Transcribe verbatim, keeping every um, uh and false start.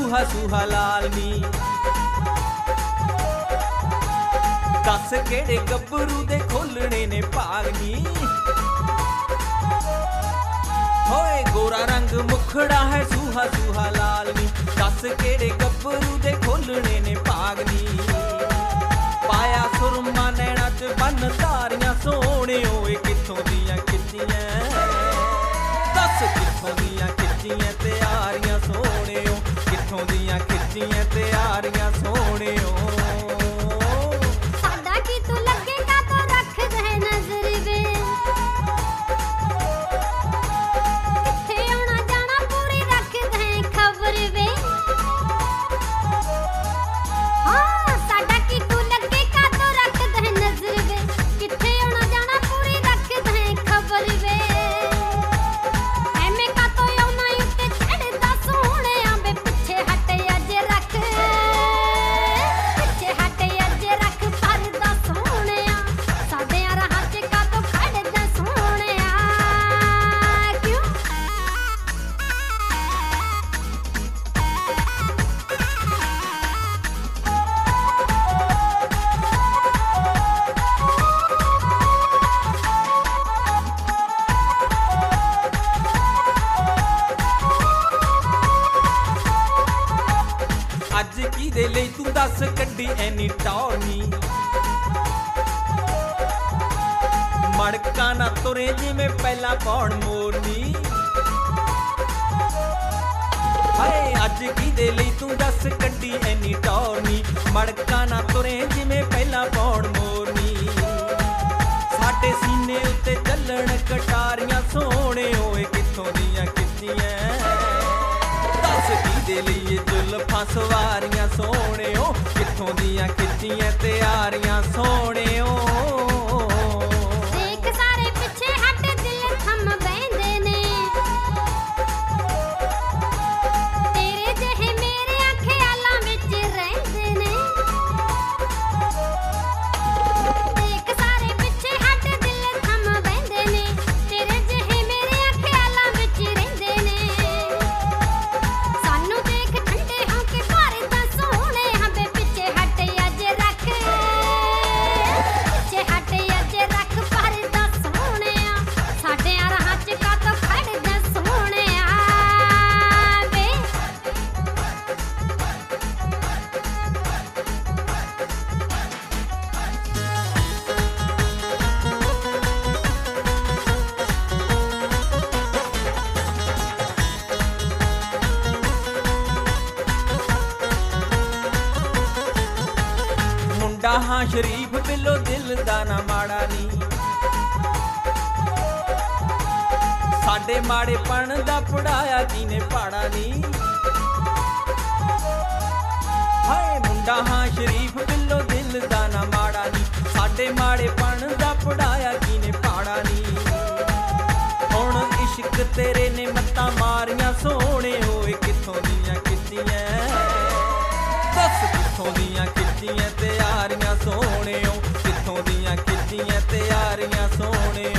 सूहा सूहा लाल नी। दस केड़े गब्बरू दे खोलने ने भाग नी। होए गोरा रंग मुखड़ा है सूहा सूहा लाल नी। दस केड़े गब्बरू दे खोलने ने भाग नी। पाया सुरमा नैना च बन तारियां सोहणे ओए कित्थों दियां खिच्चियां। दस कित्थों दियां खिच्चियां त्यारियां सोहणे ओ कित्थों दियां खिच्चियां त्यारियां सोहणे ओ। अज की दे लई तू दस कड्डी ऐनी टौरनी। मड़का ना तुरे जिवें पहला पौड़ मोरनी। हाय अज की दे लई तू दस कड्डी ऐनी टौरनी। मड़का ना तुरे जिवें पहला पौड़ मोरनी। साडे सीने उत्ते चलण कटारियां सोहणे ओए कित्थों दियां खिच्चियां। दस की दे लई जुल्फां सवारियां सोहणे ओ कित्थों दियां खिच्चियां त्यारियां सोहणे ओ। देख सारे पिछे हट दिल थम बैंदे ने। तेरे जहे मेरे ख्यालां विच रहिंदे ने। देख सारे पिछे हट दिल थम बैंदे ने। तेरे जहे मेरे ख्यालां विच रहिंदे ने। सानू देख ठंडे होके भारदा सोहणे हबे पिछे हट अज रख। पिछे हट अज रख भारदा सोहणिया। साडे राह च कातों खड़दा सोहणिया वे। मुंडा हाँ शरीफ बिलो दिल दा ना माड़ा नी। साडे माड़ेपण दा पढ़ाया किने पाड़ा नी। हाय मुंडा हाँ शरीफ बिलो दिल दा ना माड़ा नी। साडे माड़ेपण दा पढ़ाया किने पाड़ा नी। हुण इश्क तेरे ने मत्तां मारियां सोहणे होए कित्थों दियां खिच्चियां। दस कित्थों दियां खिच्चियां त्यारियां सोहणे ओ कित्थों दियां खिच्चियां त्यारियां सोहणे